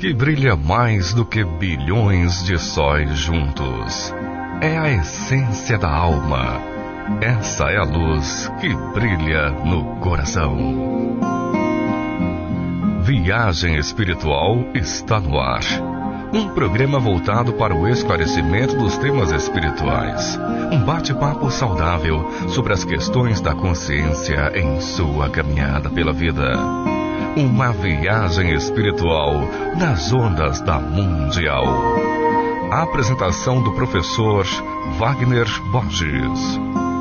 que brilha mais do que bilhões de sóis juntos. É a essência da alma. Essa é a luz que brilha no coração. Viagem Espiritual está no ar. Um programa voltado para o esclarecimento dos temas espirituais. Um bate-papo saudável sobre as questões da consciência em sua caminhada pela vida. Uma viagem espiritual nas ondas da Mundial. A apresentação do professor Wagner Borges.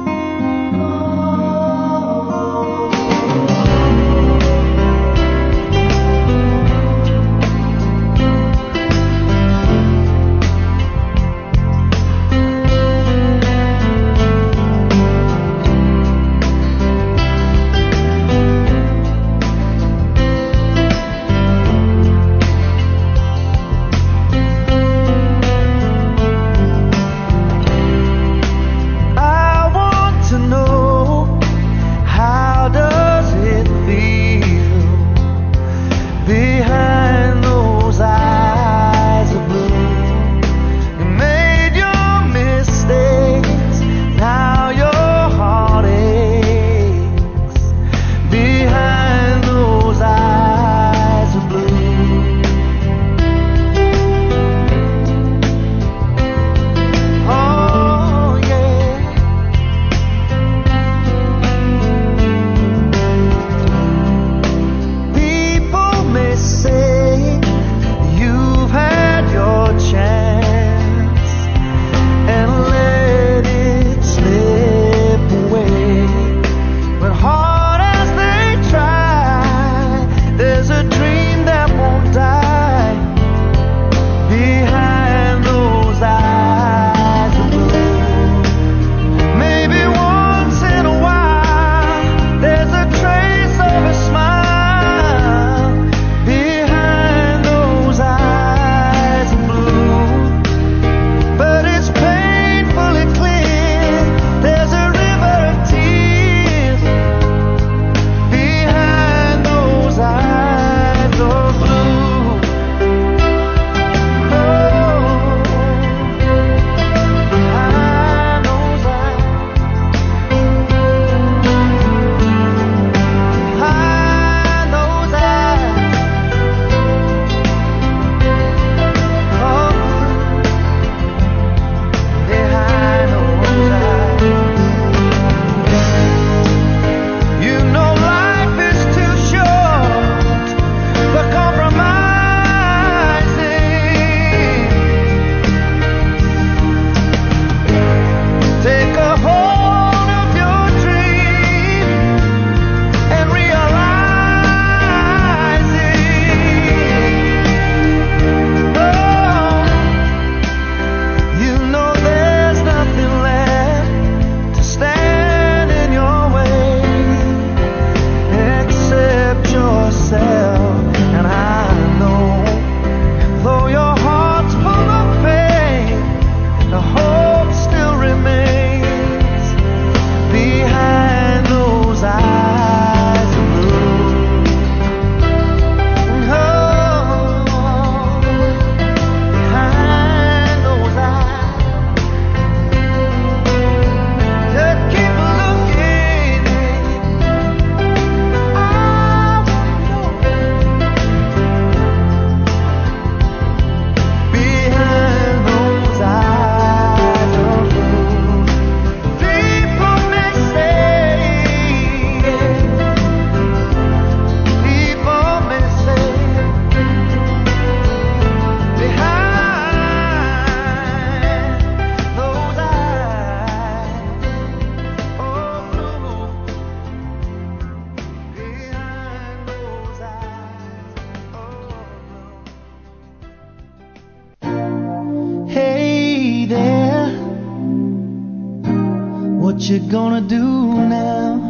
What you gonna do now?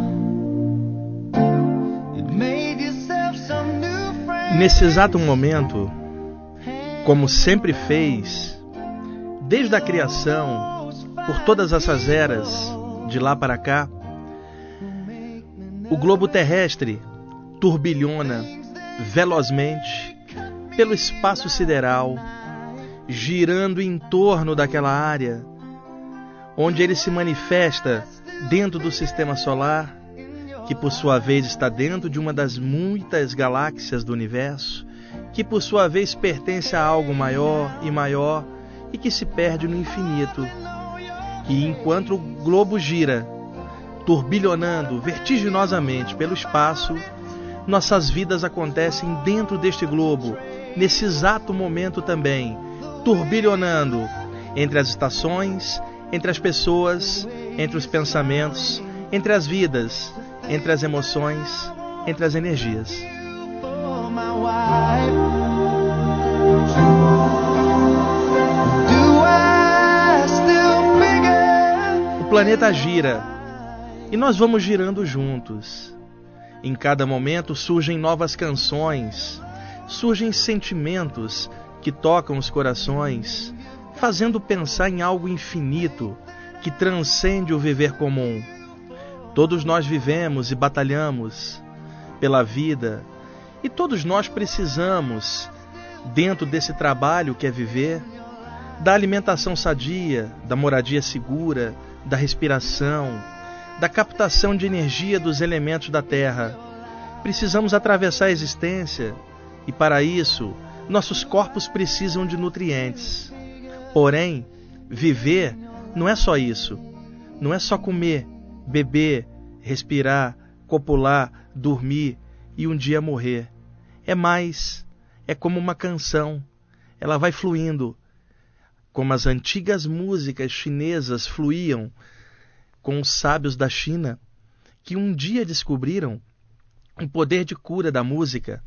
Nesse exato momento, como sempre fez, desde a criação, por todas essas eras, de lá para cá, o globo terrestre turbilhona velozmente pelo espaço sideral, girando em torno daquela área, onde ele se manifesta dentro do sistema solar, que por sua vez está dentro de uma das muitas galáxias do universo, que por sua vez pertence a algo maior e maior e que se perde no infinito. E enquanto o globo gira, turbilhonando vertiginosamente pelo espaço, nossas vidas acontecem dentro deste globo, nesse exato momento também, turbilhonando entre as estações, entre as pessoas, entre os pensamentos, entre as vidas, entre as emoções, entre as energias. O planeta gira e nós vamos girando juntos. Em cada momento surgem novas canções, surgem sentimentos que tocam os corações, fazendo pensar em algo infinito que transcende o viver comum. Todos nós vivemos e batalhamos pela vida e todos nós precisamos, dentro desse trabalho que é viver, da alimentação sadia, da moradia segura, da respiração, da captação de energia dos elementos da Terra. Precisamos atravessar a existência e, para isso, nossos corpos precisam de nutrientes. Porém, viver não é só isso. Não é só comer, beber, respirar, copular, dormir e um dia morrer. É mais, é como uma canção. Ela vai fluindo, como as antigas músicas chinesas fluíam com os sábios da China, que um dia descobriram o poder de cura da música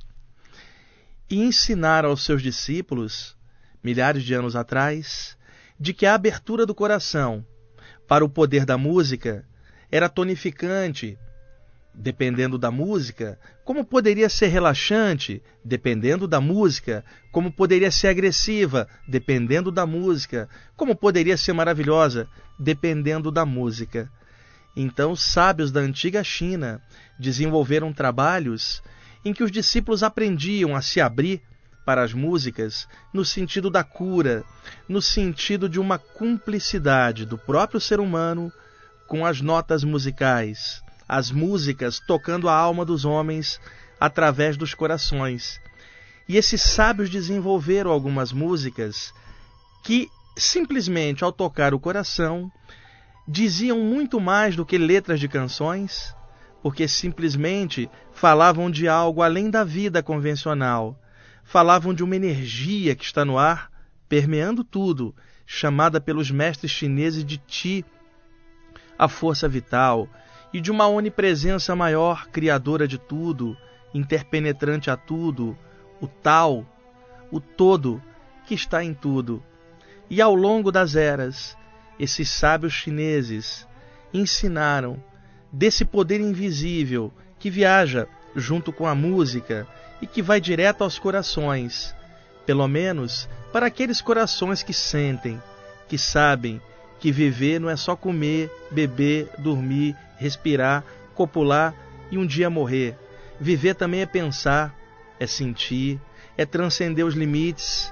e ensinaram aos seus discípulos, milhares de anos atrás, de que a abertura do coração para o poder da música era tonificante, dependendo da música, como poderia ser relaxante, dependendo da música, como poderia ser agressiva, dependendo da música, como poderia ser maravilhosa, dependendo da música. Então, os sábios da antiga China desenvolveram trabalhos em que os discípulos aprendiam a se abrir para as músicas no sentido da cura, no sentido de uma cumplicidade do próprio ser humano com as notas musicais, as músicas tocando a alma dos homens através dos corações. E esses sábios desenvolveram algumas músicas que, simplesmente ao tocar o coração, diziam muito mais do que letras de canções, porque simplesmente falavam de algo além da vida convencional, falavam de uma energia que está no ar, permeando tudo, chamada pelos mestres chineses de Qi, a força vital, e de uma onipresença maior, criadora de tudo, interpenetrante a tudo, o tal, o todo, que está em tudo. E ao longo das eras, esses sábios chineses ensinaram desse poder invisível que viaja junto com a música e que vai direto aos corações, pelo menos para aqueles corações que sentem, que sabem que viver não é só comer, beber, dormir, respirar, copular e um dia morrer. Viver também é pensar, é sentir, é transcender os limites,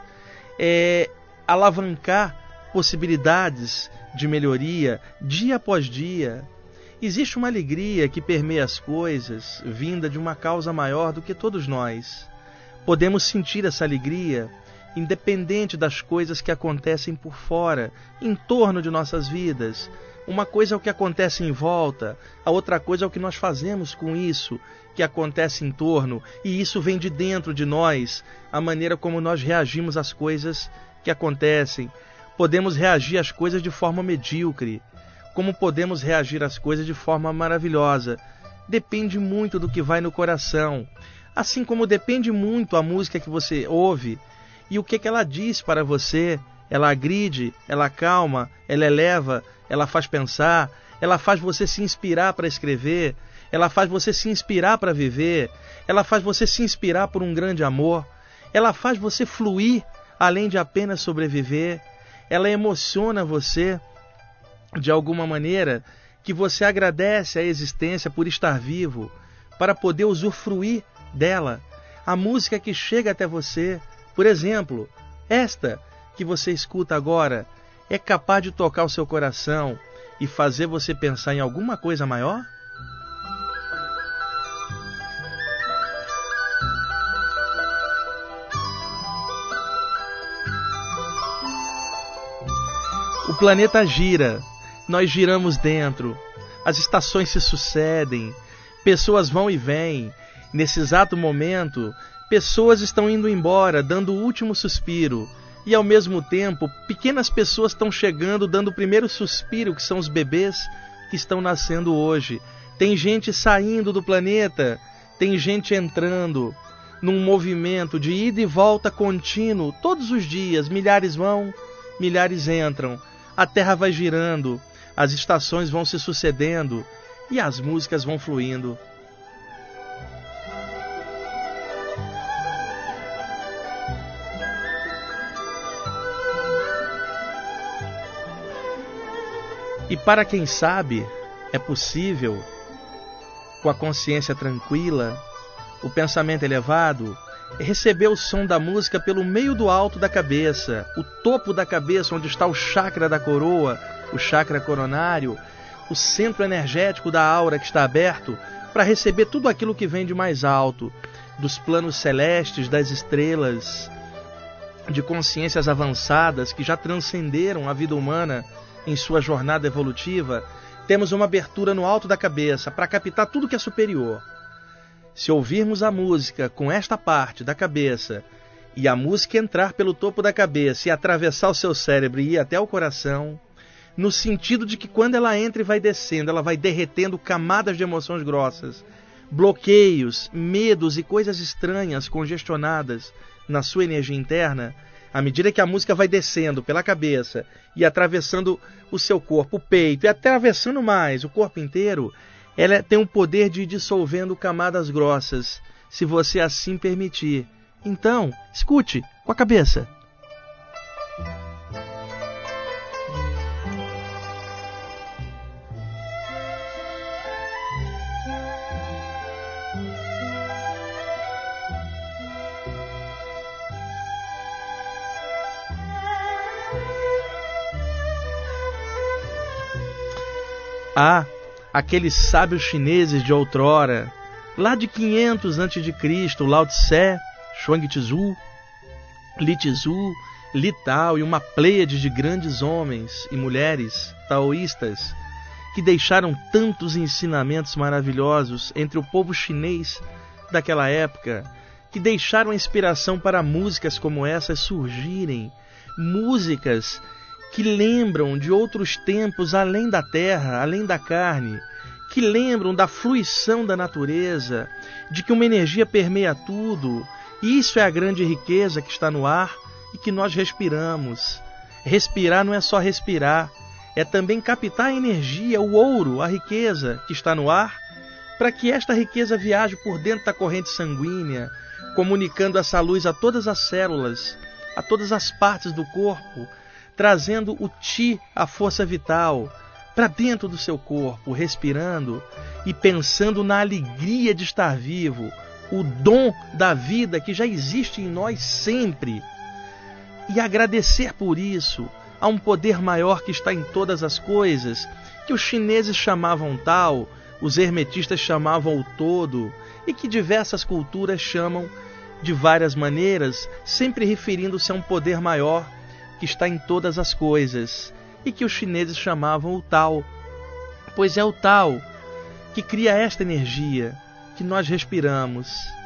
é alavancar possibilidades de melhoria dia após dia. Existe uma alegria que permeia as coisas, vinda de uma causa maior do que todos nós. Podemos sentir essa alegria independente das coisas que acontecem por fora, em torno de nossas vidas. Uma coisa é o que acontece em volta, a outra coisa é o que nós fazemos com isso que acontece em torno, e isso vem de dentro de nós, a maneira como nós reagimos às coisas que acontecem. Podemos reagir às coisas de forma medíocre, como podemos reagir às coisas de forma maravilhosa. Depende muito do que vai no coração, assim como depende muito a música que você ouve e o que ela diz para você. Ela agride, ela acalma, ela eleva, ela faz pensar, ela faz você se inspirar para escrever, ela faz você se inspirar para viver, ela faz você se inspirar por um grande amor, ela faz você fluir além de apenas sobreviver, ela emociona você de alguma maneira que você agradece à existência por estar vivo, para poder usufruir dela. A música que chega até você, Por exemplo, esta que você escuta agora é capaz de tocar o seu coração e fazer você pensar em alguma coisa maior? O planeta gira, nós giramos dentro, as estações se sucedem, pessoas vão e vêm. Nesse exato momento, pessoas estão indo embora, dando o último suspiro. E ao mesmo tempo, pequenas pessoas estão chegando, dando o primeiro suspiro, que são os bebês que estão nascendo hoje. Tem gente saindo do planeta, tem gente entrando num movimento de ida e volta contínuo. Todos os dias, milhares vão, milhares entram. A Terra vai girando, as estações vão se sucedendo e as músicas vão fluindo. E para quem sabe, é possível, com a consciência tranquila, o pensamento elevado, receber o som da música pelo meio do alto da cabeça, o topo da cabeça, onde está o chakra da coroa, o chakra coronário, o centro energético da aura que está aberto, para receber tudo aquilo que vem de mais alto, dos planos celestes, das estrelas, de consciências avançadas que já transcenderam a vida humana em sua jornada evolutiva. Temos uma abertura no alto da cabeça para captar tudo que é superior. Se ouvirmos a música com esta parte da cabeça e a música entrar pelo topo da cabeça e atravessar o seu cérebro e ir até o coração, no sentido de que quando ela entra e vai descendo, ela vai derretendo camadas de emoções grossas, bloqueios, medos e coisas estranhas congestionadas na sua energia interna, à medida que a música vai descendo pela cabeça e atravessando o seu corpo, o peito, e atravessando mais o corpo inteiro, ela tem o poder de ir dissolvendo camadas grossas, se você assim permitir. Então, escute com a cabeça. Ah, aqueles sábios chineses de outrora, lá de 500 a.C., Lao Tse, Chuang Tzu, Li Tzu, Li Tao e uma pleiade de grandes homens e mulheres taoístas que deixaram tantos ensinamentos maravilhosos entre o povo chinês daquela época, que deixaram a inspiração para músicas como essas surgirem, músicas que lembram de outros tempos além da terra, além da carne, que lembram da fruição da natureza, de que uma energia permeia tudo. Isso é a grande riqueza que está no ar e que nós respiramos. Respirar não é só respirar, é também captar a energia, o ouro, a riqueza que está no ar, para que esta riqueza viaje por dentro da corrente sanguínea, comunicando essa luz a todas as células, a todas as partes do corpo, trazendo o Qi, a força vital, para dentro do seu corpo, respirando e pensando na alegria de estar vivo, o dom da vida que já existe em nós sempre. E agradecer por isso a um poder maior que está em todas as coisas, que os chineses chamavam Tao, os hermetistas chamavam o todo, e que diversas culturas chamam de várias maneiras, sempre referindo-se a um poder maior que está em todas as coisas, e que os chineses chamavam o Tao, pois é o Tao que cria esta energia que nós respiramos.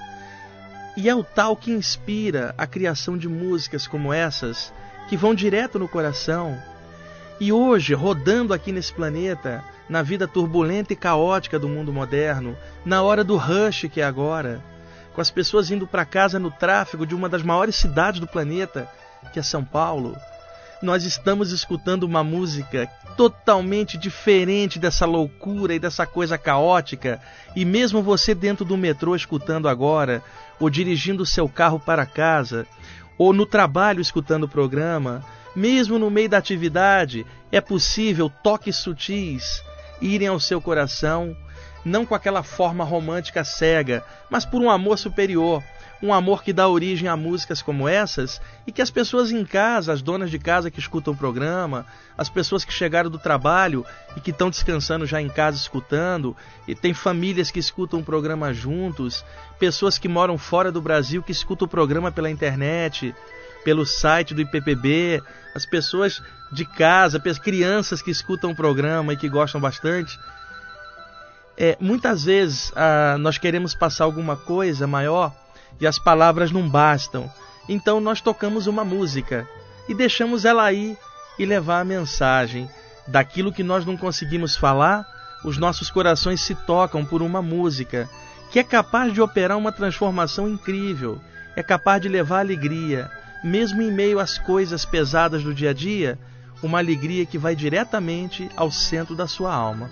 E é o Tao que inspira a criação de músicas como essas, que vão direto no coração. E hoje, rodando aqui nesse planeta, na vida turbulenta e caótica do mundo moderno, na hora do rush que é agora, com as pessoas indo para casa no tráfego de uma das maiores cidades do planeta, que é São Paulo, nós estamos escutando uma música totalmente diferente dessa loucura e dessa coisa caótica. E mesmo você dentro do metrô escutando agora, ou dirigindo o seu carro para casa, ou no trabalho escutando o programa, mesmo no meio da atividade, é possível toques sutis irem ao seu coração, não com aquela forma romântica cega, mas por um amor superior, um amor que dá origem a músicas como essas e que as pessoas em casa, as donas de casa que escutam o programa, as pessoas que chegaram do trabalho e que estão descansando já em casa escutando, e tem famílias que escutam o programa juntos, pessoas que moram fora do Brasil que escutam o programa pela internet, pelo site do IPPB, as pessoas de casa, as crianças que escutam o programa e que gostam bastante. Muitas vezes nós queremos passar alguma coisa maior e as palavras não bastam. Então nós tocamos uma música e deixamos ela ir e levar a mensagem. Daquilo que nós não conseguimos falar, os nossos corações se tocam por uma música que é capaz de operar uma transformação incrível, é capaz de levar alegria, mesmo em meio às coisas pesadas do dia a dia, uma alegria que vai diretamente ao centro da sua alma.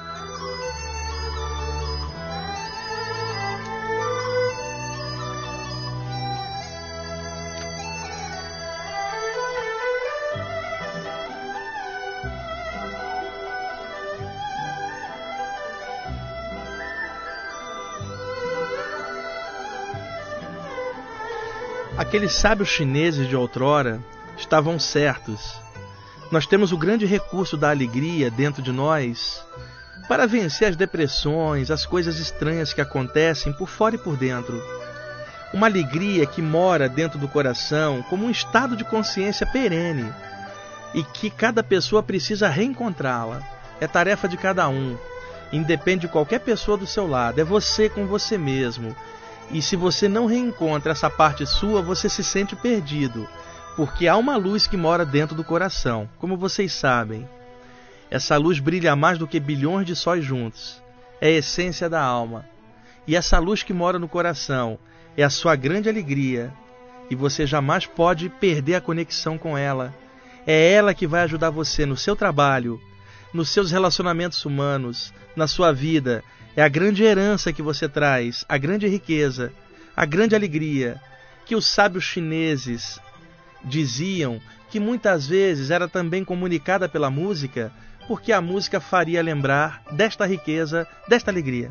Aqueles sábios chineses de outrora estavam certos. Nós temos o grande recurso da alegria dentro de nós para vencer as depressões, as coisas estranhas que acontecem por fora e por dentro. Uma alegria que mora dentro do coração como um estado de consciência perene e que cada pessoa precisa reencontrá-la. É tarefa de cada um, independe de qualquer pessoa do seu lado, é você com você mesmo. E se você não reencontra essa parte sua, você se sente perdido, porque há uma luz que mora dentro do coração, como vocês sabem. Essa luz brilha mais do que bilhões de sóis juntos. É a essência da alma. E essa luz que mora no coração é a sua grande alegria, e você jamais pode perder a conexão com ela. É ela que vai ajudar você no seu trabalho, nos seus relacionamentos humanos, na sua vida. É a grande herança que você traz, a grande riqueza, a grande alegria, que os sábios chineses diziam que muitas vezes era também comunicada pela música, porque a música faria lembrar desta riqueza, desta alegria.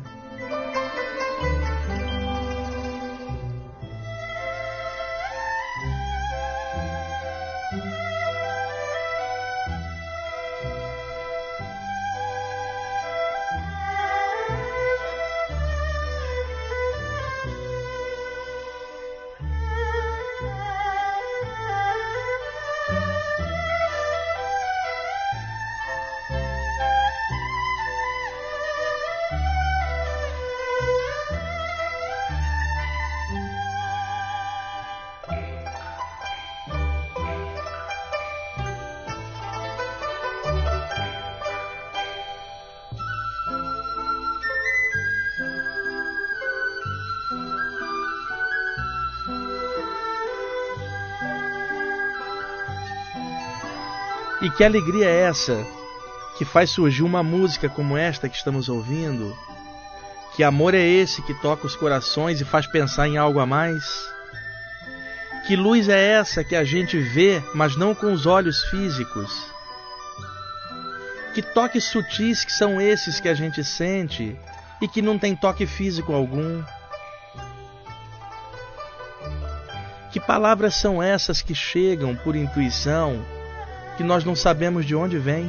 E que alegria é essa que faz surgir uma música como esta que estamos ouvindo? Que amor é esse que toca os corações e faz pensar em algo a mais? Que luz é essa que a gente vê, mas não com os olhos físicos? Que toques sutis que são esses que a gente sente e que não tem toque físico algum? Que palavras são essas que chegam por intuição, que nós não sabemos de onde vem?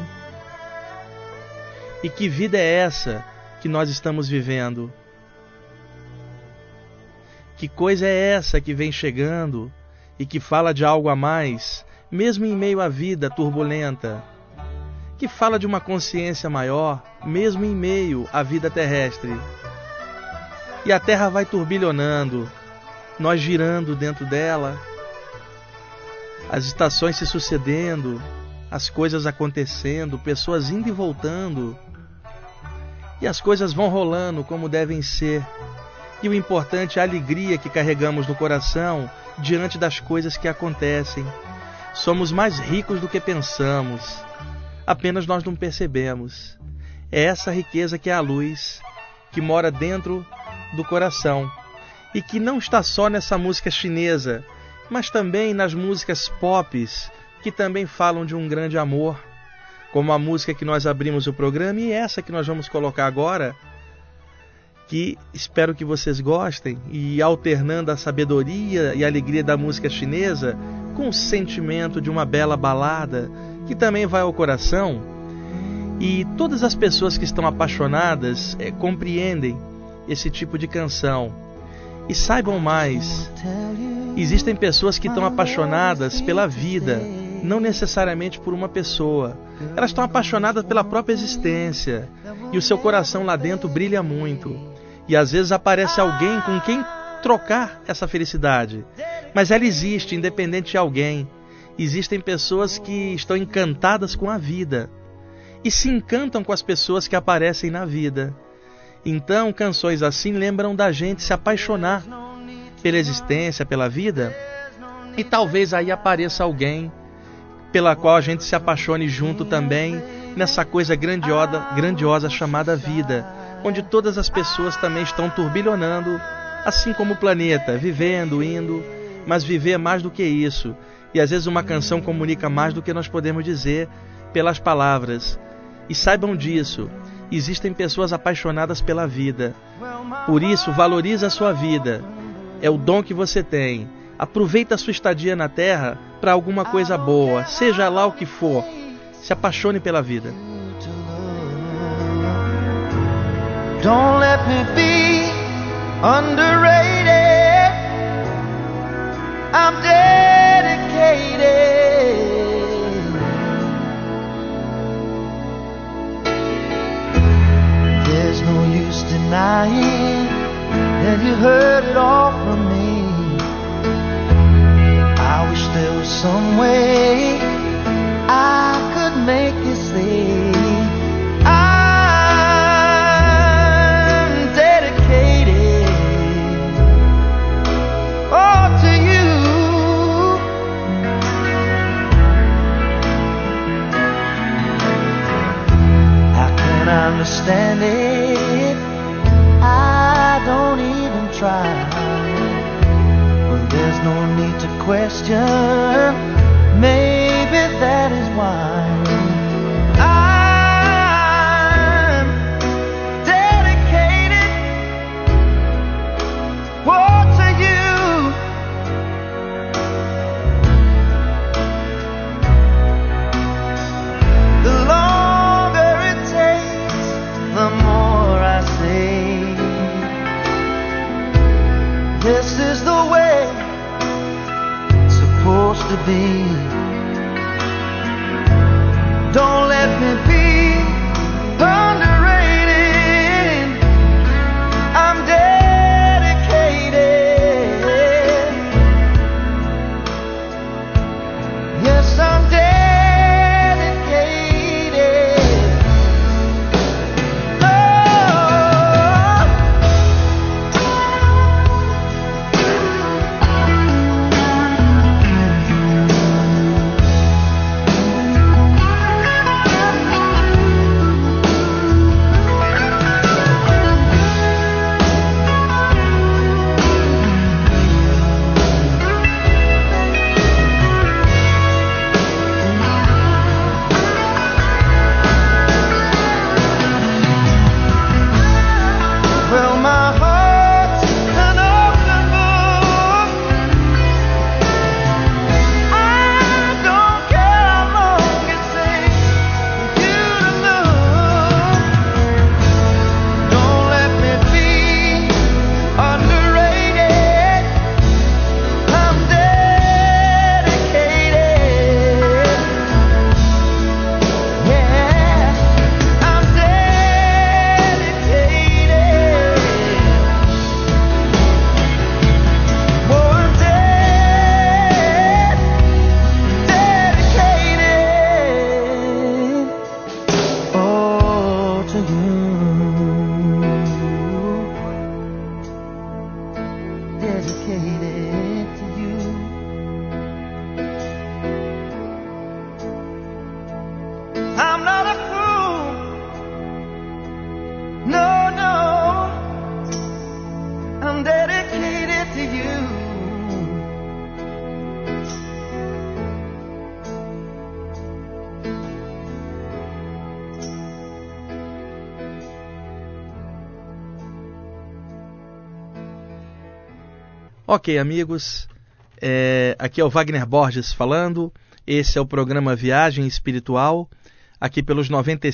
E que vida é essa que nós estamos vivendo? Que coisa é essa que vem chegando e que fala de algo a mais, mesmo em meio à vida turbulenta? Que fala de uma consciência maior, mesmo em meio à vida terrestre? E a Terra vai turbilhonando, nós girando dentro dela, as estações se sucedendo, as coisas acontecendo, pessoas indo e voltando, e as coisas vão rolando como devem ser. E o importante é a alegria que carregamos no coração diante das coisas que acontecem. Somos mais ricos do que pensamos, apenas nós não percebemos. É essa riqueza que é a luz, que mora dentro do coração, e que não está só nessa música chinesa, mas também nas músicas pop, que também falam de um grande amor, como a música que nós abrimos o programa e essa que nós vamos colocar agora, que espero que vocês gostem, e alternando a sabedoria e a alegria da música chinesa com o sentimento de uma bela balada que também vai ao coração. E todas as pessoas que estão apaixonadas compreendem esse tipo de canção. E saibam mais, existem pessoas que estão apaixonadas pela vida, não necessariamente por uma pessoa. Elas estão apaixonadas pela própria existência, e o seu coração lá dentro brilha muito. E às vezes aparece alguém com quem trocar essa felicidade, mas ela existe, independente de alguém. Existem pessoas que estão encantadas com a vida e se encantam com as pessoas que aparecem na vida. Então, canções assim lembram da gente se apaixonar pela existência, pela vida, e talvez aí apareça alguém pela qual a gente se apaixone junto também, nessa coisa grandiosa chamada vida, onde todas as pessoas também estão turbilhonando, assim como o planeta, vivendo, indo, mas viver é mais do que isso. E às vezes uma canção comunica mais do que nós podemos dizer pelas palavras. E saibam disso, existem pessoas apaixonadas pela vida. Por isso, valorize a sua vida. É o dom que você tem. Aproveita a sua estadia na Terra para alguma coisa boa, seja lá o que for. Se apaixone pela vida. Don't let me be underrated. I'm dedicated. There's no use denying that you heard it all from me. I wish there was some way I could make you see I'm dedicated, oh, to you. How can I understand it? I don't even try. Well, there's no need to question. Maybe that is why I'm dedicated, oh, to you. The longer it takes, the more I say, this is the way it's supposed to be. Don't let me be underrated. I'm dedicated. Yes, I'm dedicated. Oh. Ok, amigos, aqui é o Wagner Borges falando. Esse é o programa Viagem Espiritual, aqui pelos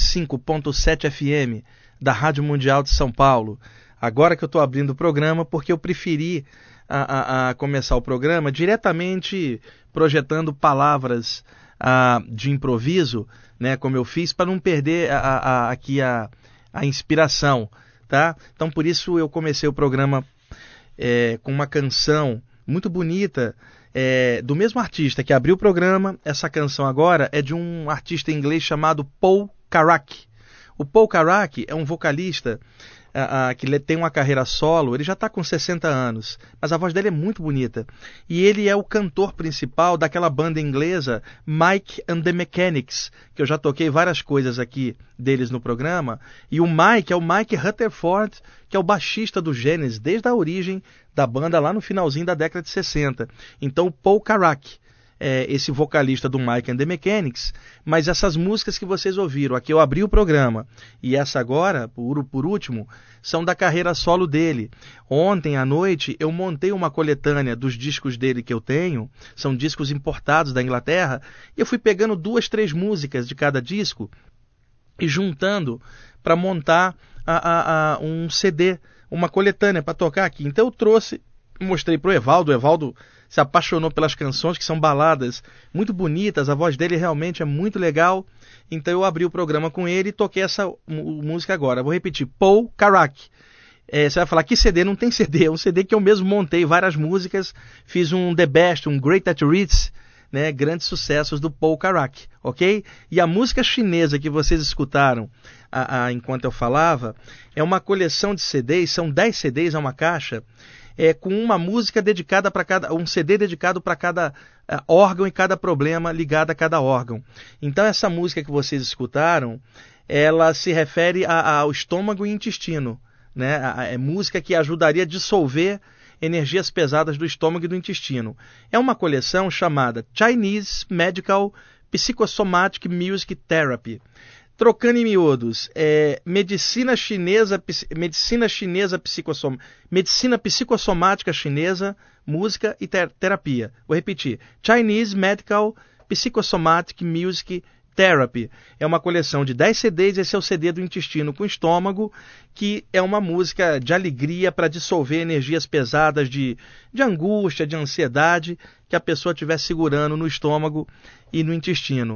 95.7 FM da Rádio Mundial de São Paulo. Agora que eu estou abrindo o programa, porque eu preferi a começar o programa diretamente projetando palavras de improviso, né, como eu fiz, para não perder aqui a inspiração, tá? Então, por isso eu comecei o programa com uma canção muito bonita, do mesmo artista que abriu o programa. Essa canção agora é de um artista inglês chamado Paul Carrack. O Paul Carrack é um vocalista que tem uma carreira solo. Ele já está com 60 anos, mas a voz dele é muito bonita. E ele é o cantor principal daquela banda inglesa Mike and the Mechanics, que eu já toquei várias coisas aqui deles no programa. E o Mike é o Mike Rutherford, que é o baixista do Genesis, desde a origem da banda lá no finalzinho da década de 60. Então o Paul Carrack esse vocalista do Mike and the Mechanics, mas essas músicas que vocês ouviram, aqui eu abri o programa, e essa agora, por último, são da carreira solo dele. Ontem à noite eu montei uma coletânea dos discos dele que eu tenho, são discos importados da Inglaterra, e eu fui pegando 2, 3 músicas de cada disco e juntando para montar um CD, uma coletânea para tocar aqui. Então eu trouxe, mostrei para o Evaldo se apaixonou pelas canções, que são baladas muito bonitas, a voz dele realmente é muito legal. Então eu abri o programa com ele e toquei essa música agora. Vou repetir, Paul Carrack. Você vai falar, que CD? Não tem CD, é um CD que eu mesmo montei várias músicas, fiz um The Best, um Greatest Hits, né, grandes sucessos do Paul Carrack, ok? E a música chinesa que vocês escutaram enquanto eu falava, é uma coleção de CDs, são 10 CDs, é uma caixa, com uma música dedicada para cada, um CD dedicado para cada órgão e cada problema ligado a cada órgão. Então essa música que vocês escutaram, ela se refere ao estômago e intestino, né? É música que ajudaria a dissolver energias pesadas do estômago e do intestino. É uma coleção chamada Chinese Medical Psychosomatic Music Therapy. Trocando em miúdos, medicina psicossomática chinesa, música e terapia. Vou repetir, Chinese Medical Psychosomatic Music Therapy. É uma coleção de 10 CDs, esse é o CD do intestino com estômago, que é uma música de alegria para dissolver energias pesadas de angústia, de ansiedade, que a pessoa estiver segurando no estômago e no intestino.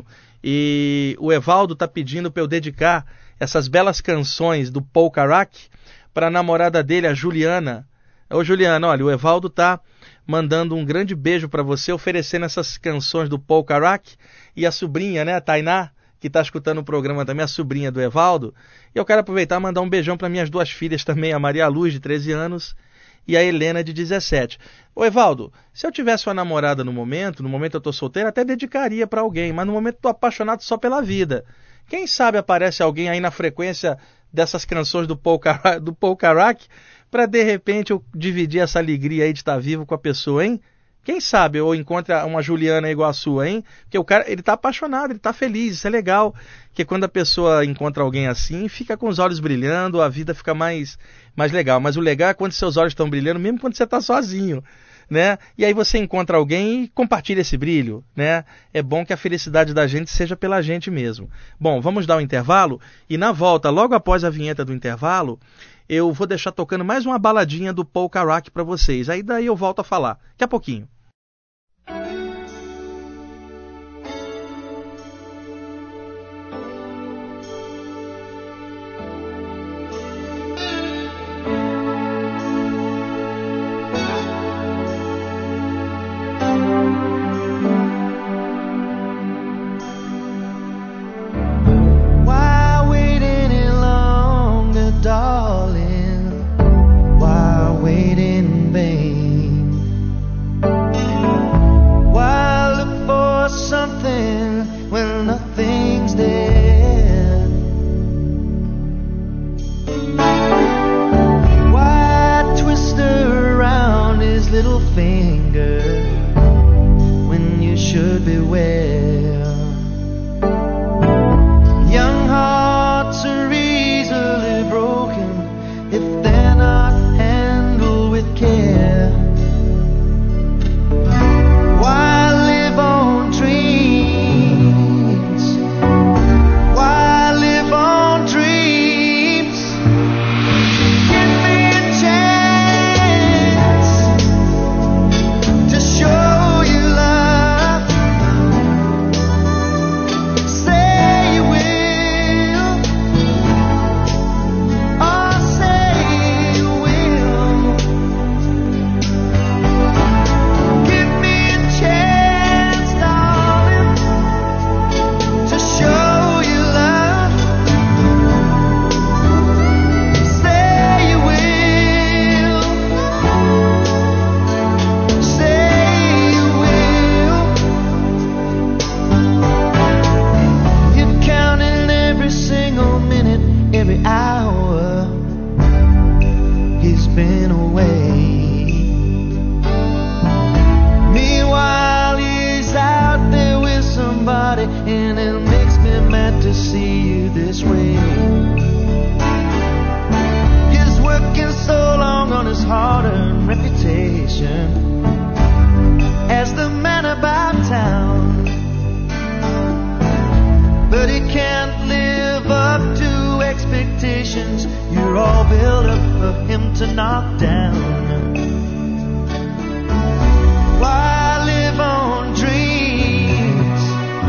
E o Evaldo está pedindo para eu dedicar essas belas canções do Paul Carrack para a namorada dele, a Juliana. Ô Juliana, olha, o Evaldo está mandando um grande beijo para você, oferecendo essas canções do Paul Carrack, e a sobrinha, né, a Tainá, que está escutando o programa também, a sobrinha do Evaldo. E eu quero aproveitar e mandar um beijão para minhas 2 filhas também, a Maria Luz, de 13 anos, e a Helena, de 17. Ô Evaldo, se eu tivesse uma namorada no momento eu estou solteiro, até dedicaria para alguém, mas no momento estou apaixonado só pela vida. Quem sabe aparece alguém aí na frequência dessas canções do Paul Carrack, para de repente eu dividir essa alegria aí de estar vivo com a pessoa, hein? Quem sabe eu encontre uma Juliana igual a sua, hein? Porque o cara, ele tá apaixonado, ele tá feliz, isso é legal. Porque quando a pessoa encontra alguém assim, fica com os olhos brilhando, a vida fica mais legal. Mas o legal é quando seus olhos estão brilhando, mesmo quando você está sozinho, né? E aí você encontra alguém e compartilha esse brilho, né? É bom que a felicidade da gente seja pela gente mesmo. Bom, vamos dar um intervalo e na volta, logo após a vinheta do intervalo, eu vou deixar tocando mais uma baladinha do Paul Carrack para vocês. Aí daí eu volto a falar. Daqui a pouquinho. Darling, why wait in vain? to see you this way. He's working so long on his hard-earned reputation as the man about town, but he can't live up to expectations. You're all built up for him to knock down. Why live on dreams?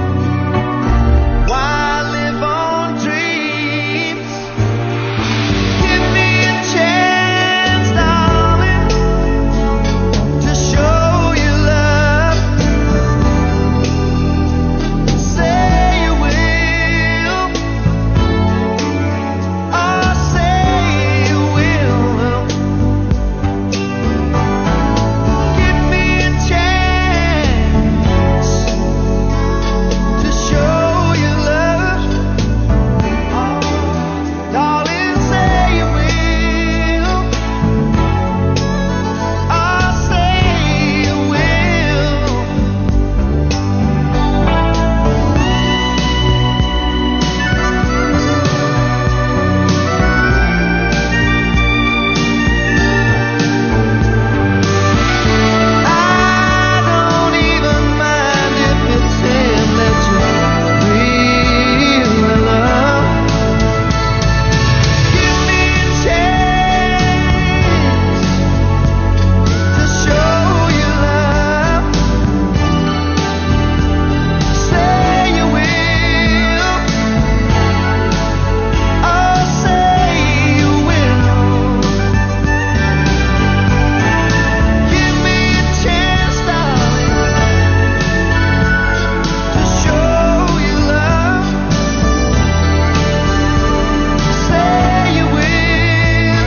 Why live on dreams? Give me a chance, darling, to show you love. Say you will, oh, say you will. Give me a chance to show you love. Oh, darling, say you will. Oh, say you will. I don't even mind if it's him that you really love. Give me a chance to show you love. Say you will. Oh, say you will. Give me a chance, darling, to show you love. Say you will.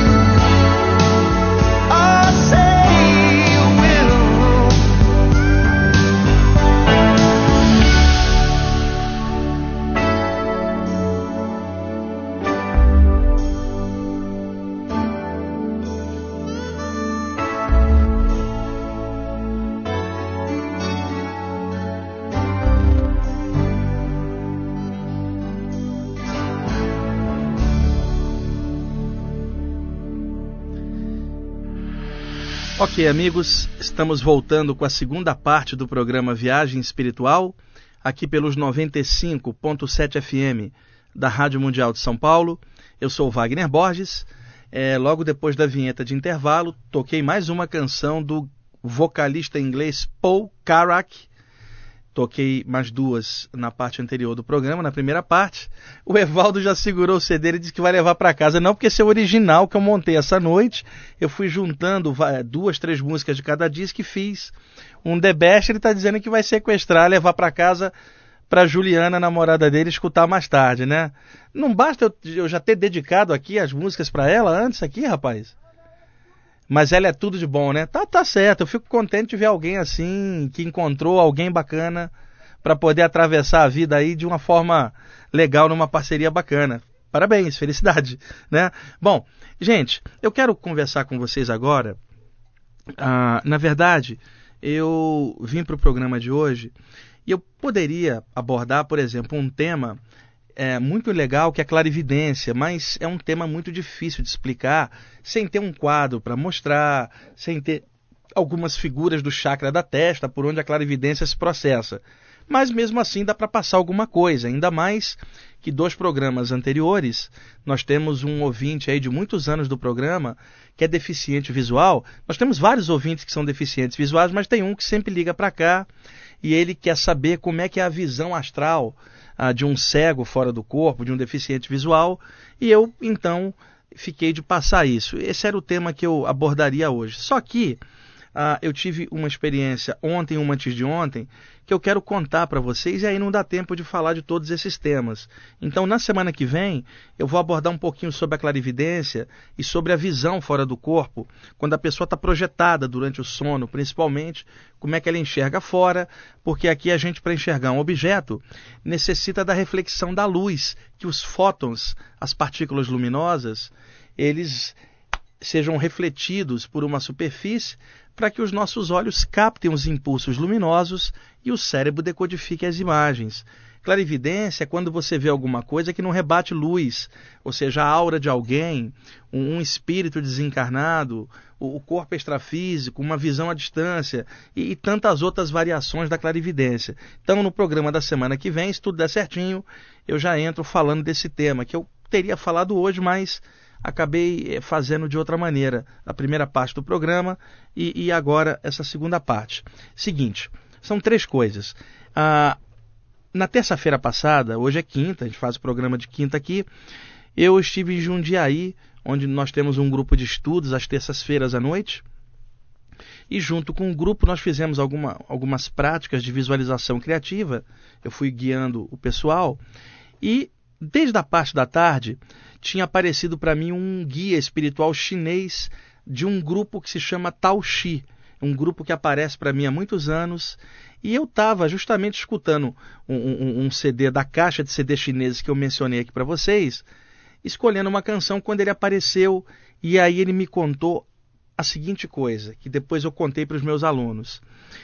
Oh, say you will. Ok, amigos, estamos voltando com a segunda parte do programa Viagem Espiritual, aqui pelos 95.7 FM da Rádio Mundial de São Paulo. Eu sou o Wagner Borges. Logo depois da vinheta de intervalo, toquei mais uma canção do vocalista inglês Paul Carrack. Toquei mais duas na parte anterior do programa, na primeira parte. O Evaldo já segurou o CD e disse que vai levar para casa. Não, porque esse é o original que eu montei essa noite. Eu fui juntando 2, 3 músicas de cada disco e fiz um The Best. Ele está dizendo que vai sequestrar, levar para casa para Juliana, namorada dele, escutar mais tarde, né? Não basta eu já ter dedicado aqui as músicas para ela antes aqui, rapaz? Mas ela é tudo de bom, né? Tá certo, eu fico contente de ver alguém assim, que encontrou alguém bacana para poder atravessar a vida aí de uma forma legal, numa parceria bacana. Parabéns, felicidade, né? Bom, gente, eu quero conversar com vocês agora. Na verdade, eu vim para o programa de hoje e eu poderia abordar, por exemplo, um tema muito legal, que é a clarividência, mas é um tema muito difícil de explicar sem ter um quadro para mostrar, sem ter algumas figuras do chakra da testa por onde a clarividência se processa. Mas mesmo assim dá para passar alguma coisa, ainda mais que 2 programas anteriores nós temos um ouvinte aí de muitos anos do programa que é deficiente visual. Nós temos vários ouvintes que são deficientes visuais, mas tem um que sempre liga para cá e ele quer saber como é que é a visão astral de um cego fora do corpo, de um deficiente visual, e eu, então, fiquei de passar isso. Esse era o tema que eu abordaria hoje. Só que eu tive uma experiência ontem, uma antes de ontem, que eu quero contar para vocês, e aí não dá tempo de falar de todos esses temas. Então, na semana que vem, eu vou abordar um pouquinho sobre a clarividência e sobre a visão fora do corpo, quando a pessoa está projetada durante o sono, principalmente, como é que ela enxerga fora, porque aqui a gente, para enxergar um objeto, necessita da reflexão da luz, que os fótons, as partículas luminosas, eles sejam refletidos por uma superfície para que os nossos olhos captem os impulsos luminosos e o cérebro decodifique as imagens. Clarividência é quando você vê alguma coisa que não rebate luz, ou seja, a aura de alguém, um espírito desencarnado, o corpo extrafísico, uma visão à distância e tantas outras variações da clarividência. Então, no programa da semana que vem, se tudo der certinho, eu já entro falando desse tema, que eu teria falado hoje, mas acabei fazendo de outra maneira. A primeira parte do programa e agora essa segunda parte. Seguinte, são 3 coisas. Na terça-feira passada, hoje é quinta, a gente faz o programa de quinta aqui, eu estive em Jundiaí, onde nós temos um grupo de estudos às terças-feiras à noite, e junto com o grupo nós fizemos algumas práticas de visualização criativa. Eu fui guiando o pessoal, e desde a parte da tarde tinha aparecido para mim um guia espiritual chinês de um grupo que se chama Tao Xi, um grupo que aparece para mim há muitos anos, e eu estava justamente escutando um CD da caixa de CD chineses que eu mencionei aqui para vocês, escolhendo uma canção quando ele apareceu, e aí ele me contou a seguinte coisa, que depois eu contei para os meus alunos.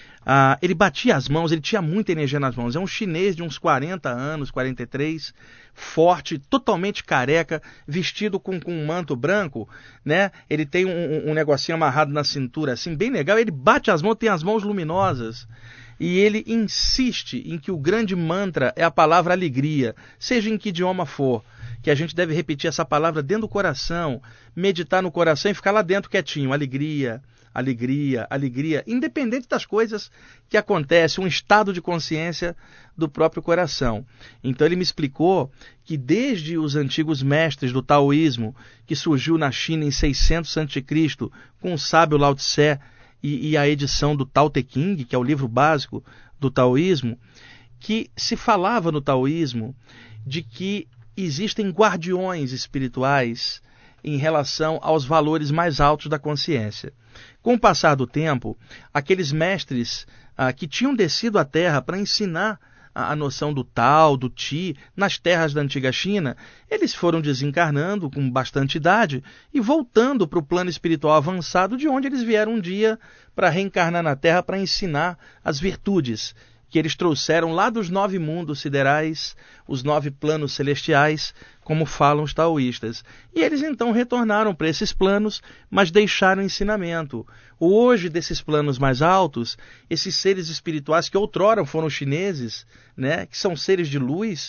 Ele batia as mãos, ele tinha muita energia nas mãos. É um chinês de uns 40 anos, 43, forte, totalmente careca, vestido com um manto branco, né? Ele tem um negocinho amarrado na cintura, assim, bem legal. Ele bate as mãos, tem as mãos luminosas. E ele insiste em que o grande mantra é a palavra alegria, seja em que idioma for, que a gente deve repetir essa palavra dentro do coração, meditar no coração e ficar lá dentro quietinho. Alegria, alegria, alegria, independente das coisas que acontecem, um estado de consciência do próprio coração. Então ele me explicou que desde os antigos mestres do taoísmo, que surgiu na China em 600 a.C., com o sábio Lao Tse e a edição do Tao Te Ching, que é o livro básico do taoísmo, que se falava no taoísmo de que existem guardiões espirituais em relação aos valores mais altos da consciência. Com o passar do tempo, aqueles mestres que tinham descido à Terra para ensinar a noção do Tao, do Qi, nas terras da antiga China, eles foram desencarnando com bastante idade e voltando para o plano espiritual avançado, de onde eles vieram um dia para reencarnar na Terra para ensinar as virtudes que eles trouxeram lá dos 9 mundos siderais, os 9 planos celestiais, como falam os taoístas. E eles então retornaram para esses planos, mas deixaram ensinamento. Hoje, desses planos mais altos, esses seres espirituais que outrora foram chineses, né, que são seres de luz,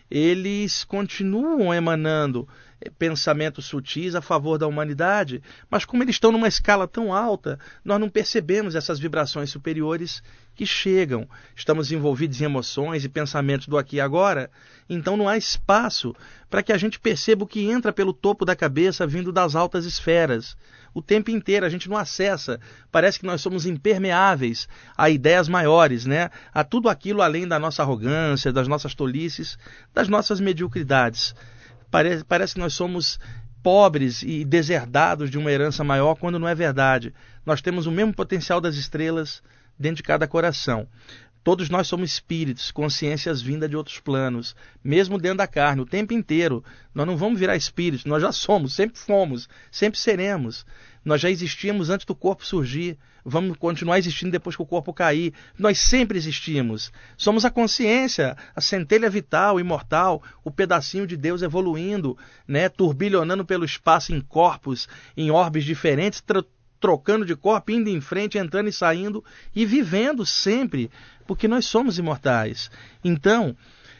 eles continuam emanando pensamentos sutis a favor da humanidade, mas como eles estão numa escala tão alta, nós não percebemos essas vibrações superiores que chegam. Estamos envolvidos em emoções e pensamentos do aqui e agora, então não há espaço para que a gente perceba o que entra pelo topo da cabeça vindo das altas esferas. O tempo inteiro a gente não acessa, parece que nós somos impermeáveis a ideias maiores, né? A tudo aquilo além da nossa arrogância, das nossas tolices, das nossas mediocridades. Parece que nós somos pobres e deserdados de uma herança maior, quando não é verdade. Nós temos o mesmo potencial das estrelas dentro de cada coração. Todos nós somos espíritos, consciências vindas de outros planos, mesmo dentro da carne, o tempo inteiro. Nós não vamos virar espíritos, nós já somos, sempre fomos, sempre seremos. Nós já existíamos antes do corpo surgir, vamos continuar existindo depois que o corpo cair. Nós sempre existimos. Somos a consciência, a centelha vital, imortal, o pedacinho de Deus evoluindo, né, turbilhonando pelo espaço em corpos, em orbes diferentes, trocando de corpo, indo em frente, entrando e saindo e vivendo sempre, porque nós somos imortais. Então,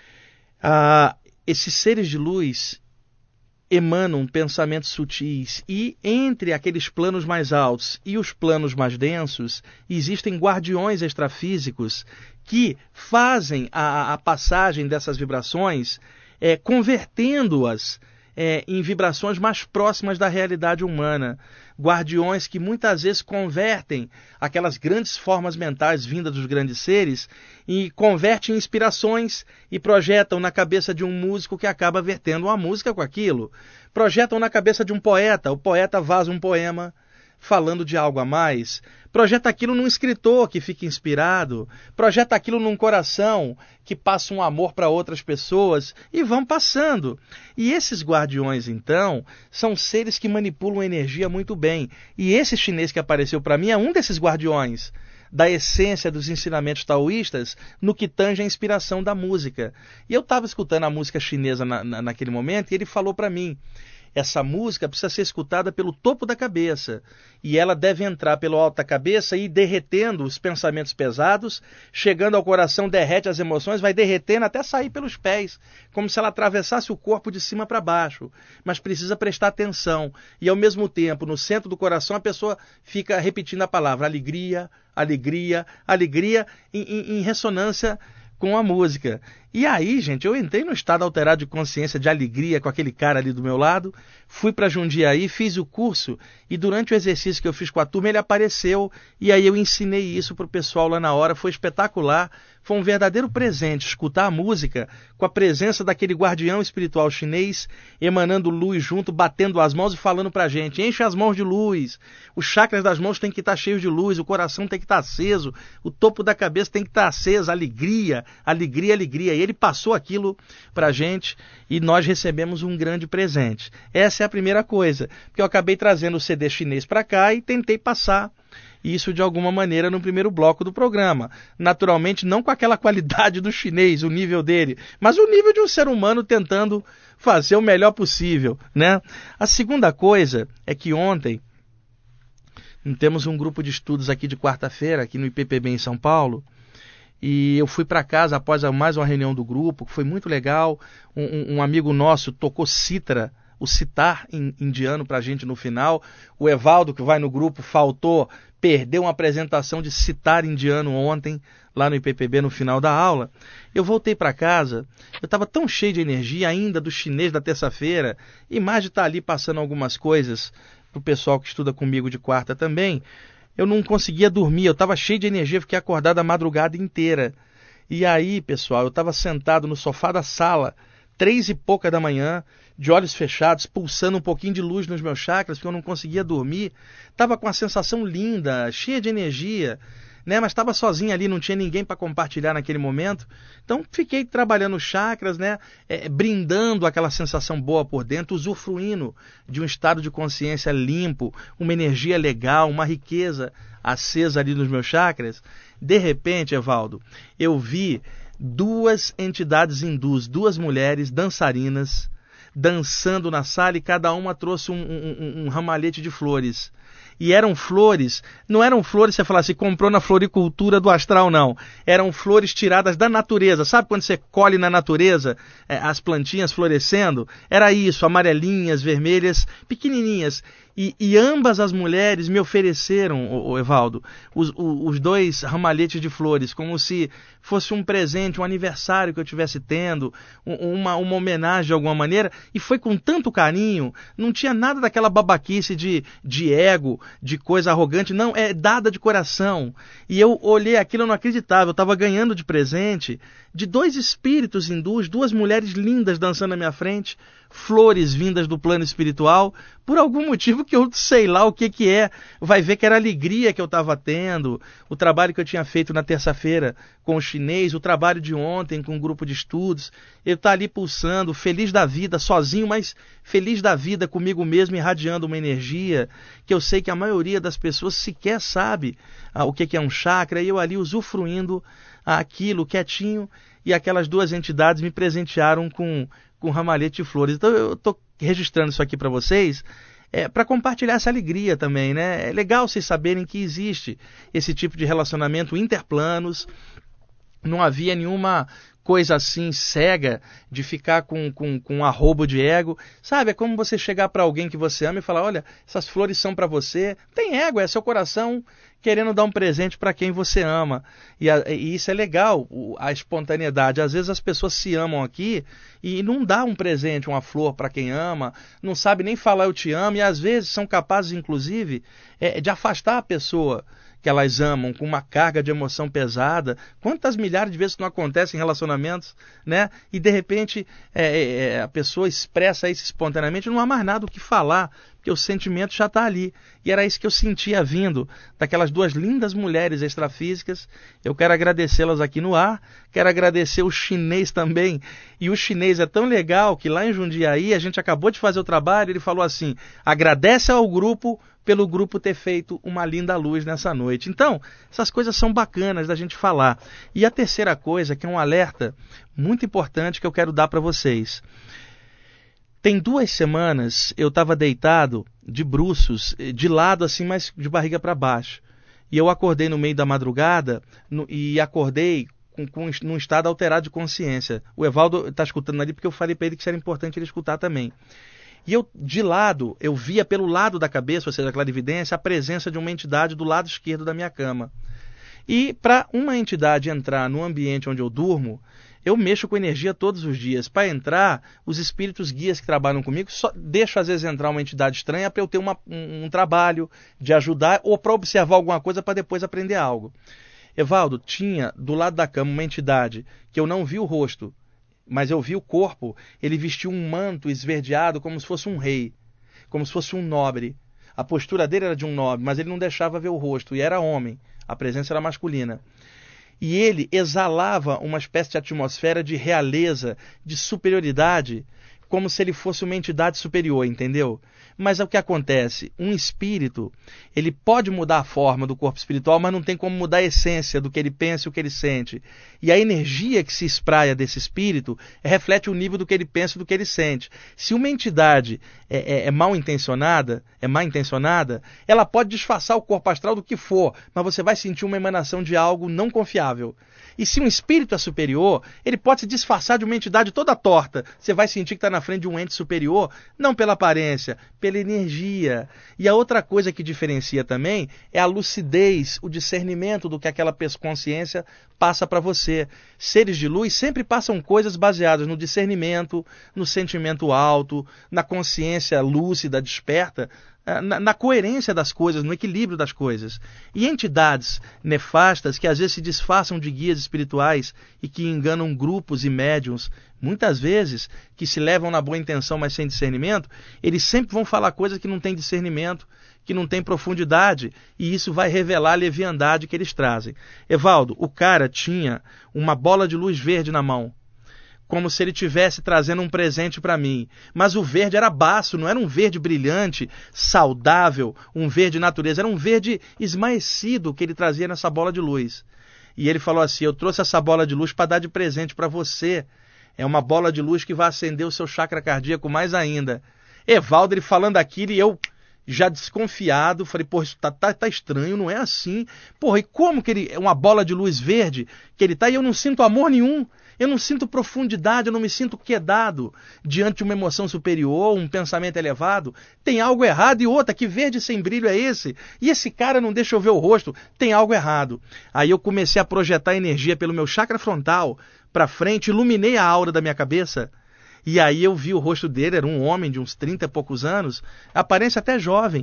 esses seres de luz emanam pensamentos sutis, e entre aqueles planos mais altos e os planos mais densos existem guardiões extrafísicos que fazem a passagem dessas vibrações, convertendo-as em vibrações mais próximas da realidade humana. Guardiões que muitas vezes convertem aquelas grandes formas mentais vindas dos grandes seres e convertem em inspirações e projetam na cabeça de um músico que acaba vertendo uma música com aquilo. Projetam na cabeça de um poeta, o poeta vaza um poema falando de algo a mais. Projeta aquilo num escritor que fica inspirado, projeta aquilo num coração que passa um amor para outras pessoas e vão passando. E esses guardiões, então, são seres que manipulam a energia muito bem. E esse chinês que apareceu para mim é um desses guardiões. da essência dos ensinamentos taoístas no que tange a inspiração da música. E eu estava escutando a música chinesa naquele momento e ele falou para mim: essa música precisa ser escutada pelo topo da cabeça, e ela deve entrar pelo alto da cabeça e ir derretendo os pensamentos pesados, chegando ao coração, derrete as emoções, vai derretendo até sair pelos pés, como se ela atravessasse o corpo de cima para baixo. Mas precisa prestar atenção, e ao mesmo tempo, no centro do coração, a pessoa fica repetindo a palavra alegria, alegria, alegria, em ressonância com a música. E aí, gente, eu entrei no estado alterado de consciência, de alegria com aquele cara ali do meu lado, fui para Jundiaí, fiz o curso, e durante o exercício que eu fiz com a turma, ele apareceu, e aí eu ensinei isso para o pessoal lá na hora, foi espetacular, foi um verdadeiro presente escutar a música com a presença daquele guardião espiritual chinês, emanando luz junto, batendo as mãos e falando para a gente: enche as mãos de luz, os chakras das mãos têm que estar cheios de luz, o coração tem que estar aceso, o topo da cabeça tem que estar aceso, alegria, alegria, alegria. E ele passou aquilo para a gente e nós recebemos um grande presente. Essa é a primeira coisa, porque eu acabei trazendo o CD chinês para cá e tentei passar isso de alguma maneira no primeiro bloco do programa. Naturalmente, não com aquela qualidade do chinês, o nível dele, mas o nível de um ser humano tentando fazer o melhor possível, né? A segunda coisa é que ontem temos um grupo de estudos aqui de quarta-feira, aqui no IPPB em São Paulo, e eu fui para casa após mais uma reunião do grupo, que foi muito legal. Um amigo nosso tocou cítara, o sitar indiano para a gente no final. O Evaldo, que vai no grupo, perdeu uma apresentação de sitar indiano ontem, lá no IPPB, no final da aula. Eu voltei para casa, eu estava tão cheio de energia ainda do chinês da terça-feira, e mais de estar ali passando algumas coisas para o pessoal que estuda comigo de quarta também. Eu não conseguia dormir, eu estava cheio de energia, fiquei acordado a madrugada inteira. E aí, pessoal, eu estava sentado no sofá da sala, 3 e pouca da manhã, de olhos fechados, pulsando um pouquinho de luz nos meus chakras, porque eu não conseguia dormir. Estava com uma sensação linda, cheia de energia, né? Mas estava sozinho ali, não tinha ninguém para compartilhar naquele momento. Então fiquei trabalhando os chakras, né? Brindando aquela sensação boa por dentro, usufruindo de um estado de consciência limpo, uma energia legal, uma riqueza acesa ali nos meus chakras. De repente, Evaldo, eu vi 2 entidades hindus, 2 mulheres dançarinas, dançando na sala, e cada uma trouxe um ramalhete de flores. E eram flores, não eram flores, você falasse, comprou na floricultura do astral, não. Eram flores tiradas da natureza. Sabe quando você colhe na natureza as plantinhas florescendo? Era isso, amarelinhas, vermelhas, pequenininhas. E ambas as mulheres me ofereceram, Evaldo, os 2 ramalhetes de flores, como se fosse um presente, um aniversário que eu estivesse tendo, uma homenagem de alguma maneira, e foi com tanto carinho, não tinha nada daquela babaquice de ego, de coisa arrogante, não, é dada de coração. E eu olhei aquilo, eu não acreditava, eu estava ganhando de presente de 2 espíritos hindus, 2 mulheres lindas dançando na minha frente, flores vindas do plano espiritual, por algum motivo que eu sei lá o que é. Vai ver que era a alegria que eu estava tendo, o trabalho que eu tinha feito na terça-feira com o chinês, o trabalho de ontem com um grupo de estudos, eu estar ali pulsando, feliz da vida, sozinho, mas feliz da vida comigo mesmo, irradiando uma energia que eu sei que a maioria das pessoas sequer sabe o que é um chakra, e eu ali usufruindo aquilo, quietinho, e aquelas 2 entidades me presentearam com ramalhete de flores. Então eu estou registrando isso aqui para vocês, para compartilhar essa alegria também, né? É legal vocês saberem que existe esse tipo de relacionamento interplanos. Não havia nenhuma coisa assim cega de ficar com um arrobo de ego, sabe? É como você chegar para alguém que você ama e falar: olha, essas flores são para você. Tem ego, é seu coração querendo dar um presente para quem você ama. E isso é legal, a espontaneidade. Às vezes as pessoas se amam aqui e não dá um presente, uma flor para quem ama, não sabe nem falar eu te amo, e às vezes são capazes, inclusive, de afastar a pessoa que elas amam, com uma carga de emoção pesada. Quantas milhares de vezes não acontece em relacionamentos, né? E de repente a pessoa expressa isso espontaneamente, não há mais nada o que falar, porque o sentimento já está ali. E era isso que eu sentia vindo daquelas 2 lindas mulheres extrafísicas. Eu quero agradecê-las aqui no ar, quero agradecer o chinês também. E o chinês é tão legal que lá em Jundiaí, a gente acabou de fazer o trabalho, ele falou assim: agradece ao grupo pelo grupo ter feito uma linda luz nessa noite. Então, essas coisas são bacanas da gente falar. E a terceira coisa, que é um alerta muito importante que eu quero dar para vocês. Tem 2 semanas eu estava deitado de bruços, de lado assim, mas de barriga para baixo. E eu acordei no meio da madrugada e acordei num estado alterado de consciência. O Evaldo está escutando ali porque eu falei para ele que isso era importante ele escutar também. E eu, de lado, eu via pelo lado da cabeça, ou seja, a clarividência, a presença de uma entidade do lado esquerdo da minha cama. E para uma entidade entrar no ambiente onde eu durmo, eu mexo com energia todos os dias. Para entrar, os espíritos guias que trabalham comigo só deixam às vezes entrar uma entidade estranha para eu ter um trabalho de ajudar ou para observar alguma coisa para depois aprender algo. Evaldo, tinha do lado da cama uma entidade que eu não vi o rosto, mas eu vi o corpo. Ele vestiu um manto esverdeado como se fosse um rei, como se fosse um nobre. A postura dele era de um nobre, mas ele não deixava ver o rosto, e era homem. A presença era masculina. E ele exalava uma espécie de atmosfera de realeza, de superioridade, como se ele fosse uma entidade superior, entendeu? Mas é o que acontece. Um espírito, ele pode mudar a forma do corpo espiritual, mas não tem como mudar a essência do que ele pensa e o que ele sente. E a energia que se espraia desse espírito reflete o nível do que ele pensa e do que ele sente. Se uma entidade é mal intencionada, má intencionada, ela pode disfarçar o corpo astral do que for, mas você vai sentir uma emanação de algo não confiável. E se um espírito é superior, ele pode se disfarçar de uma entidade toda torta. Você vai sentir que está na frente de um ente superior, não pela aparência, pela energia. E a outra coisa que diferencia também é a lucidez, o discernimento do que aquela consciência passa para você. Seres de luz sempre passam coisas baseadas no discernimento, no sentimento alto, na consciência lúcida, desperta, na coerência das coisas, no equilíbrio das coisas. E entidades nefastas que às vezes se disfarçam de guias espirituais e que enganam grupos e médiuns, muitas vezes que se levam na boa intenção, mas sem discernimento, eles sempre vão falar coisas que não têm discernimento, que não têm profundidade, e isso vai revelar a leviandade que eles trazem. Evaldo, o cara tinha uma bola de luz verde na mão, como se ele estivesse trazendo um presente para mim. Mas o verde era baço, não era um verde brilhante, saudável, um verde natureza, era um verde esmaecido que ele trazia nessa bola de luz. E ele falou assim: eu trouxe essa bola de luz para dar de presente para você. É uma bola de luz que vai acender o seu chakra cardíaco mais ainda. Evaldo, ele falando aquilo e eu já desconfiado, falei, pô, isso tá estranho, não é assim. Porra, e como que ele é uma bola de luz verde que ele tá e eu não sinto amor nenhum? Eu não sinto profundidade, eu não me sinto quedado diante de uma emoção superior, um pensamento elevado. Tem algo errado. E outra, que verde sem brilho é esse? E esse cara não deixa eu ver o rosto. Tem algo errado. Aí eu comecei a projetar energia pelo meu chakra frontal para frente, iluminei a aura da minha cabeça. E aí eu vi o rosto dele, era um homem de uns 30 e poucos anos, aparência até jovem.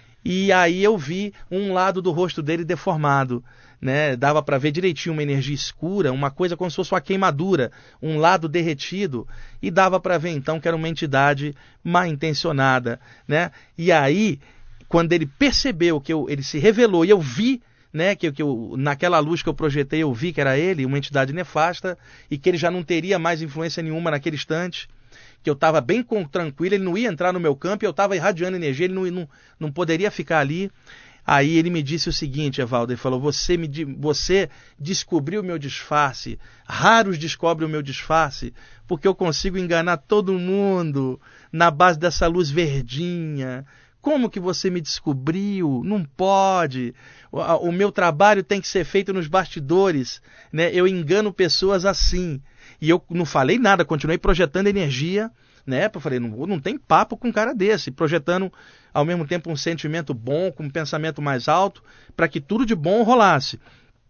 E aí eu vi um lado do rosto dele deformado, né? Dava para ver direitinho uma energia escura, uma coisa como se fosse uma queimadura, um lado derretido, e dava para ver então que era uma entidade mal intencionada, né? E aí, quando ele percebeu que ele se revelou e eu vi, né, que naquela luz que eu projetei eu vi que era ele, uma entidade nefasta, e que ele já não teria mais influência nenhuma naquele instante, que eu estava bem tranquilo, ele não ia entrar no meu campo, eu estava irradiando energia, ele não poderia ficar ali. Aí ele me disse o seguinte, Evaldo, ele falou, você descobriu o meu disfarce, raros descobrem o meu disfarce, porque eu consigo enganar todo mundo na base dessa luz verdinha. Como que você me descobriu? Não pode. O meu trabalho tem que ser feito nos bastidores, né? Eu engano pessoas assim. E eu não falei nada, continuei projetando energia, né? Eu falei, não tem papo com um cara desse, projetando ao mesmo tempo um sentimento bom, com um pensamento mais alto, para que tudo de bom rolasse.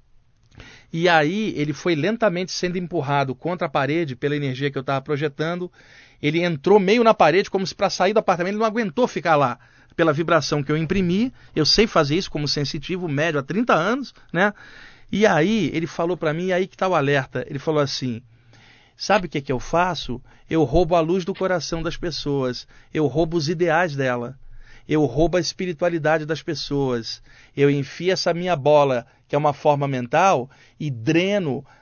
E aí ele foi lentamente sendo empurrado contra a parede pela energia que eu estava projetando. Ele entrou meio na parede, como se para sair do apartamento ele não aguentou ficar lá. Pela vibração que eu imprimi, eu sei fazer isso como sensitivo médio há 30 anos, né? E aí ele falou para mim, e aí que está o alerta, ele falou assim, sabe o que eu faço? Eu roubo a luz do coração das pessoas, eu roubo os ideais dela, eu roubo a espiritualidade das pessoas, eu enfio essa minha bola, que é uma forma mental, e dreno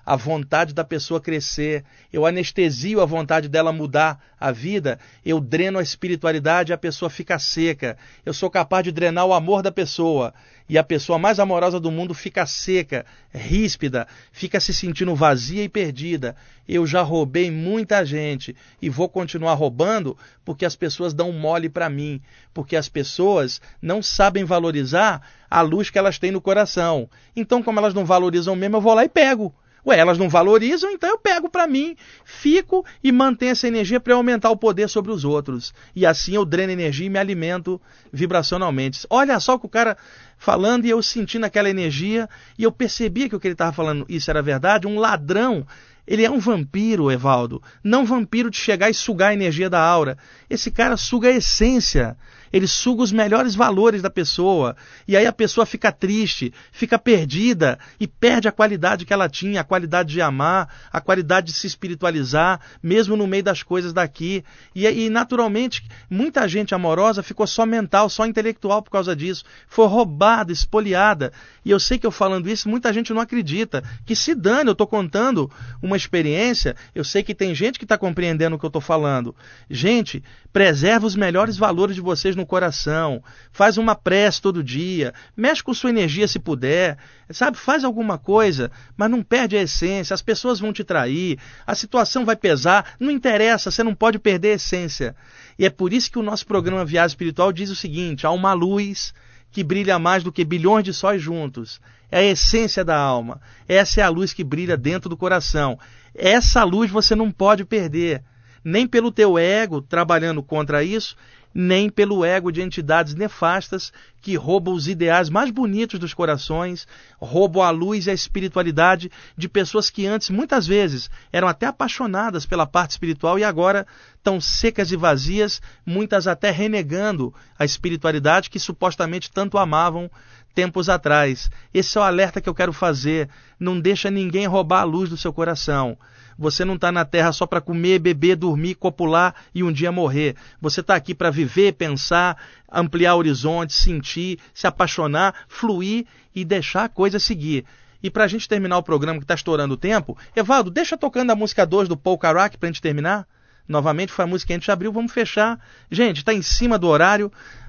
a vontade da pessoa crescer, eu anestesio a vontade dela mudar a vida, eu dreno a espiritualidade e a pessoa fica seca. Eu sou capaz de drenar o amor da pessoa e a pessoa mais amorosa do mundo fica seca, ríspida, fica se sentindo vazia e perdida. Eu já roubei muita gente e vou continuar roubando porque as pessoas dão mole para mim, porque as pessoas não sabem valorizar a luz que elas têm no coração. Então, como elas não valorizam mesmo, eu vou lá e pego. Ué, elas não valorizam, então eu pego para mim, fico e mantenho essa energia para aumentar o poder sobre os outros. E assim eu dreno energia e me alimento vibracionalmente. Olha só que o cara falando e eu sentindo aquela energia e eu percebia que o que ele estava falando, isso era verdade. Um ladrão, ele é um vampiro, Evaldo. Não um vampiro de chegar e sugar a energia da aura. Esse cara suga a essência. Ele suga os melhores valores da pessoa. E aí a pessoa fica triste, fica perdida e perde a qualidade que ela tinha, a qualidade de amar, a qualidade de se espiritualizar, mesmo no meio das coisas daqui. E naturalmente, muita gente amorosa ficou só mental, só intelectual por causa disso. Foi roubada, espoliada. E eu sei que eu falando isso, muita gente não acredita. Que se dane, eu estou contando uma experiência, eu sei que tem gente que está compreendendo o que eu estou falando. Gente, preserva os melhores valores de vocês no coração, faz uma prece todo dia, mexe com sua energia se puder, sabe, faz alguma coisa, mas não perde a essência, as pessoas vão te trair, a situação vai pesar, não interessa, você não pode perder a essência. E é por isso que o nosso programa Viagem Espiritual diz o seguinte: há uma luz que brilha mais do que bilhões de sóis juntos. É a essência da alma. Essa é a luz que brilha dentro do coração. Essa luz você não pode perder, nem pelo teu ego trabalhando contra isso, nem pelo ego de entidades nefastas que roubam os ideais mais bonitos dos corações, roubam a luz e a espiritualidade de pessoas que antes, muitas vezes, eram até apaixonadas pela parte espiritual e agora estão secas e vazias, muitas até renegando a espiritualidade que supostamente tanto amavam tempos atrás. Esse é o alerta que eu quero fazer. Não deixa ninguém roubar a luz do seu coração. Você não está na Terra só para comer, beber, dormir, copular e um dia morrer. Você está aqui para viver, pensar, ampliar horizontes, sentir, se apaixonar, fluir e deixar a coisa seguir. E para a gente terminar o programa que está estourando o tempo, Evaldo, deixa tocando a música 2 do Paul Carrack para a gente terminar. Novamente foi a música que a gente abriu, vamos fechar. Gente, está em cima do horário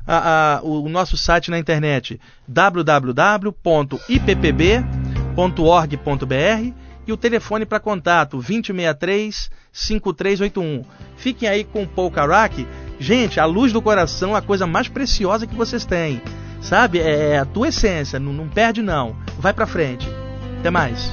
o nosso site na internet, www.ippb.org.br, e o telefone para contato 2063-5381. Fiquem aí com o Paul Carrack. Gente, a luz do coração é a coisa mais preciosa que vocês têm. Sabe? É a tua essência, não perde não. Vai para frente. Até mais.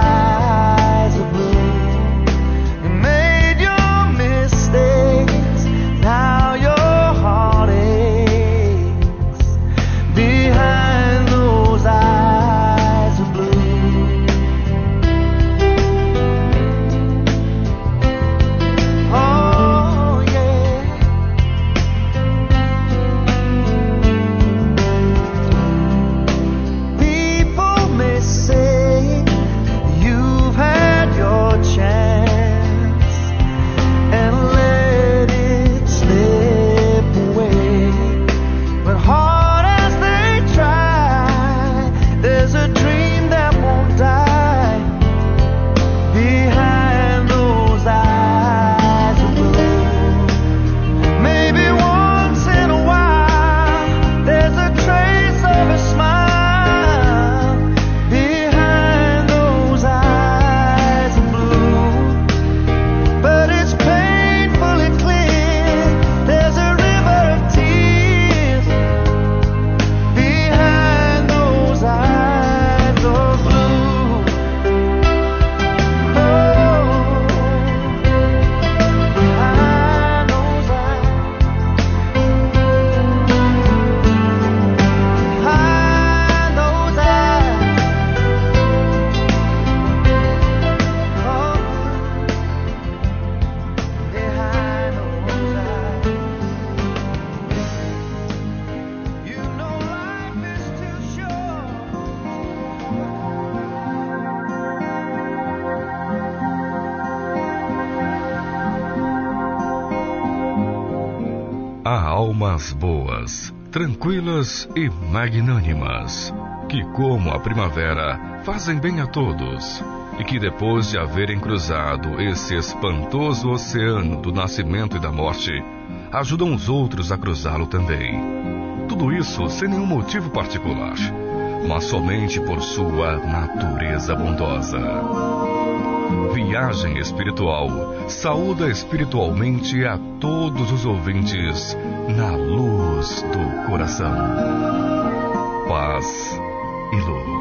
Made your mistakes almas boas, tranquilas e magnânimas, que, como a primavera, fazem bem a todos, e que, depois de haverem cruzado esse espantoso oceano do nascimento e da morte, ajudam os outros a cruzá-lo também. Tudo isso sem nenhum motivo particular, mas somente por sua natureza bondosa. Viagem Espiritual saúda espiritualmente a todos os ouvintes na luz do coração. Paz e luz.